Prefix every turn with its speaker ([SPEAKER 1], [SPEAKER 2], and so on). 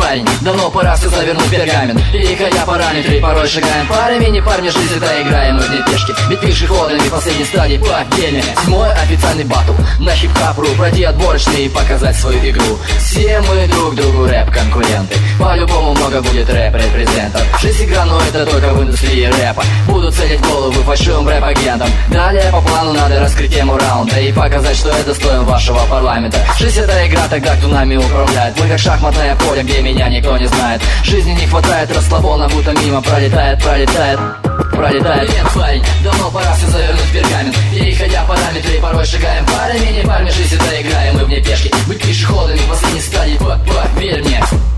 [SPEAKER 1] парень, давно пора все завернуть в пергамент. Переходя параметры, порой шагаем парами, не парни, жизнь это играем мы в пешки. Ведь пешеходами последней стадии падения. 7-й официальный батл на хип-хап.ру. Пройти отборочный и показать свою игру. Все мы друг другу рэп-конкуренты. По-любому много будет рэп-репрезентов. 6 игра, но это только в индустрии рэпа. Буду целить головы фальшивым рэп-агентам. Далее по плану надо раскрыть тему раунда и показать, что я достоин вашего парламента. 6 это игра, тогда кто нами управляет. Мы как шахматное поле, где меня никто не знает. Жизни не хватает расслабона, будто мимо пролетает. Нет, парень, давно пора все завернуть в пергамент. Переходя параметры, порой шагаем парами, не парни, жизнь это играем мы в пешки. Быть пешеходами в последней стадии, поверь мне.